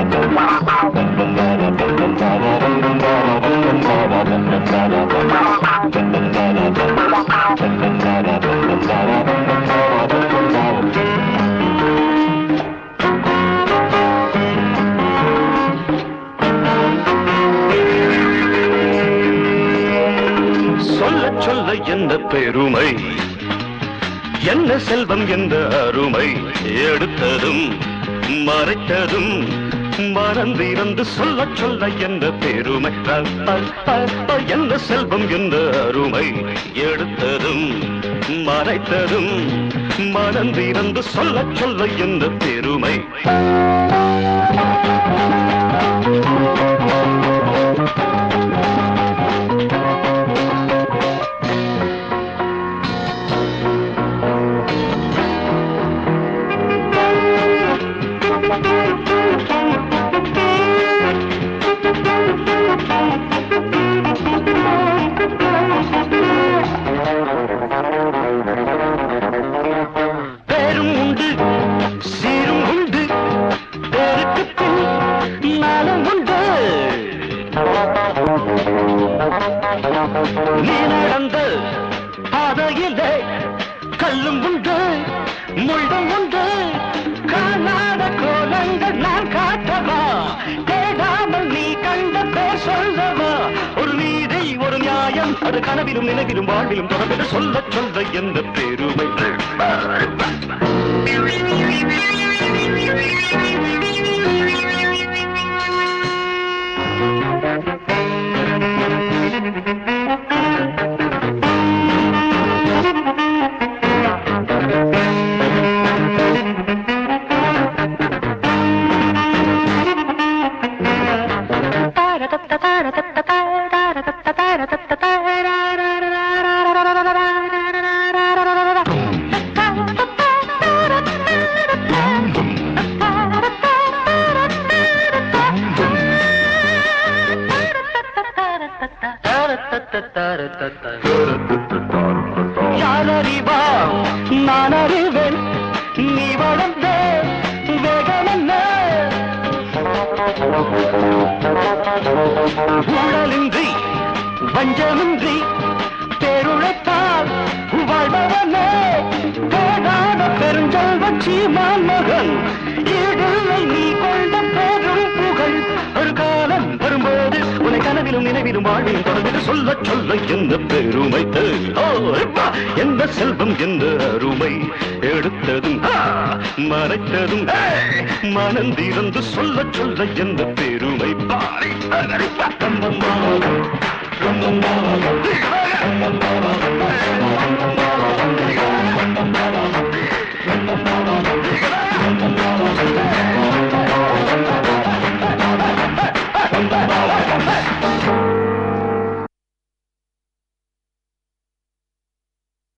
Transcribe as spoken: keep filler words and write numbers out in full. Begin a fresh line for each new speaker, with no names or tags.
சொல்ல என்ன பெருமை என்ன செல்வம் என்ற அருமை எடுத்ததும் மறைத்ததும் மறந்திருந்து சொல்ல சொல்ல என்ன பெருமை என்ன செல்வம் என்ற அருமை எடுத்ததும் மறைத்ததும் மறந்திருந்து சொல்ல சொல்ல என்ன பெருமை நீ நடந்த பாதையிலே கல்லும் உண்டு முள்ளும் உண்டு காணாத கோலங்கள் நான் காட்டவா தேடாமல் நீ கண்ட பேர் சொல்லவா ஒரு நீதி ஒரு நியாயம் அது கனவிலும் நினைவிலும் வாழ்விலும் தொடர்பு சொல்ல சொல்ல எந்த பெருமை யார் அறிவா நான் அறிவேன் நீ வளர்ந்த வேகம் என்ன ஊழலின்றி வஞ்சமின்றி பேருழைத்தால் வாழ்பவனே கேடாத பெருஞ்செல்வன் சீமான் மகன் ஈடில்லை நீ கொண்ட பேரும் புகழ் ஒரு காலம் வரும்போது உன்னை கனவிலும் நினைவிலும் வாழ்விலும் தொடர்ந்து சொல்ல சொல்ல எந்த பெருமை எந்த செல்வம் எந்த அருமை எடுத்ததும் மறைத்ததும் மனந்திருந்து சொல்ல சொல்ல எந்த பெருமை பாரி